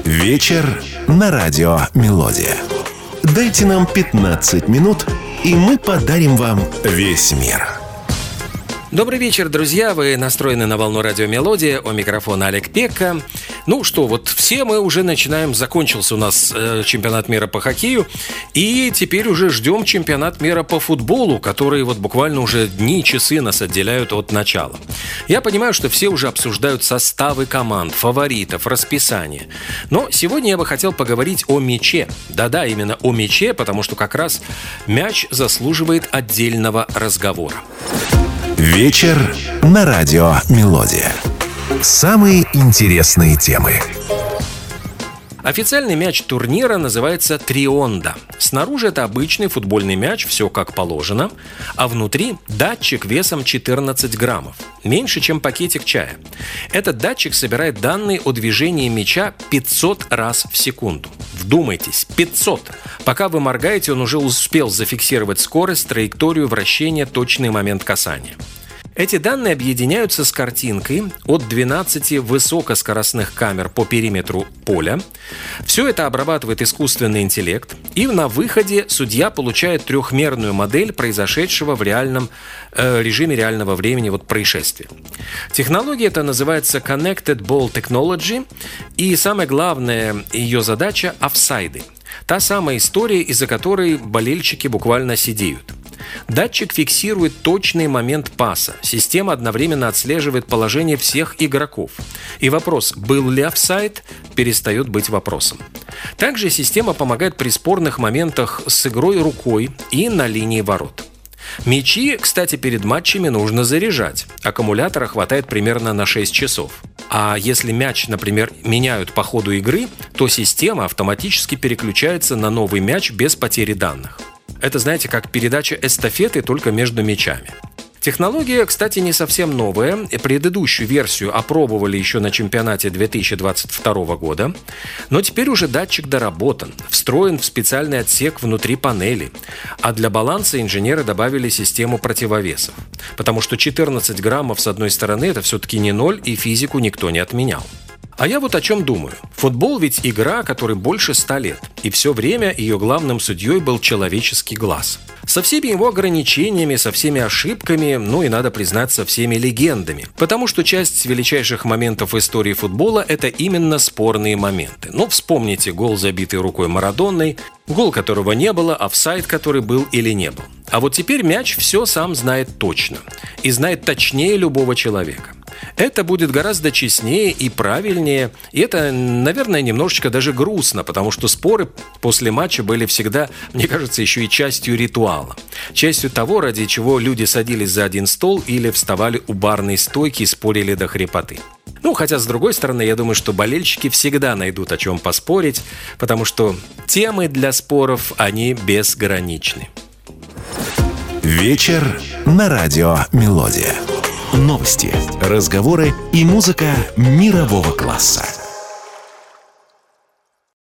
Вечер на радио «Мелодия». Дайте нам 15 минут, и мы подарим вам весь мир. Добрый вечер, друзья. Вы настроены на волну радио «Мелодия». У микрофона Олег Пекка. Ну что, вот все мы уже начинаем. Закончился у нас чемпионат мира по хоккею. И теперь уже ждем чемпионат мира по футболу, который вот буквально уже дни, часы нас отделяют от начала. Я понимаю, что все уже обсуждают составы команд, фаворитов, расписание. Но сегодня я бы хотел поговорить о мяче. Да-да, именно о мяче, потому что как раз мяч заслуживает отдельного разговора. Вечер на радио «Мелодия». Самые интересные темы. Официальный мяч турнира называется «Трионда». Снаружи это обычный футбольный мяч, все как положено, а внутри датчик весом 14 граммов, меньше, чем пакетик чая. Этот датчик собирает данные о движении мяча 500 раз в секунду. Вдумайтесь, 500! Пока вы моргаете, он уже успел зафиксировать скорость, траекторию вращения, точный момент касания. Эти данные объединяются с картинкой от 12 высокоскоростных камер по периметру поля. Все это обрабатывает искусственный интеллект, и на выходе судья получает трехмерную модель произошедшего в режиме реального времени происшествия. Технология эта называется Connected Ball Technology, и самая главная ее задача – офсайды. Та самая история, из-за которой болельщики буквально сидеют. Датчик фиксирует точный момент паса. Система одновременно отслеживает положение всех игроков. И вопрос, был ли офсайд, перестает быть вопросом. Также система помогает при спорных моментах с игрой рукой и на линии ворот. Мячи, кстати, перед матчами нужно заряжать. Аккумулятора хватает примерно на 6 часов. А если мяч, например, меняют по ходу игры, то система автоматически переключается на новый мяч без потери данных. Это, знаете, как передача эстафеты, только между мячами. Технология, кстати, не совсем новая. Предыдущую версию опробовали еще на чемпионате 2022 года. Но теперь уже датчик доработан, встроен в специальный отсек внутри панели. А для баланса инженеры добавили систему противовесов. Потому что 14 граммов с одной стороны – это все-таки не ноль, и физику никто не отменял. А я вот о чем думаю. Футбол ведь игра, которой больше 100 лет. И все время ее главным судьей был человеческий глаз. Со всеми его ограничениями, со всеми ошибками, и надо признать, со всеми легендами. Потому что часть величайших моментов в истории футбола – это именно спорные моменты. Вспомните гол, забитый рукой Марадонной, гол которого не было, офсайд, который был или не был. А вот теперь мяч все сам знает точно. И знает точнее любого человека. Это будет гораздо честнее и правильнее. И это, наверное, немножечко даже грустно, потому что споры после матча были всегда, мне кажется, еще и частью ритуала. Частью того, ради чего люди садились за один стол или вставали у барной стойки и спорили до хрипоты. Хотя, с другой стороны, я думаю, что болельщики всегда найдут о чем поспорить, потому что темы для споров, они безграничны. Вечер на радио «Мелодия». Новости, разговоры и музыка мирового класса.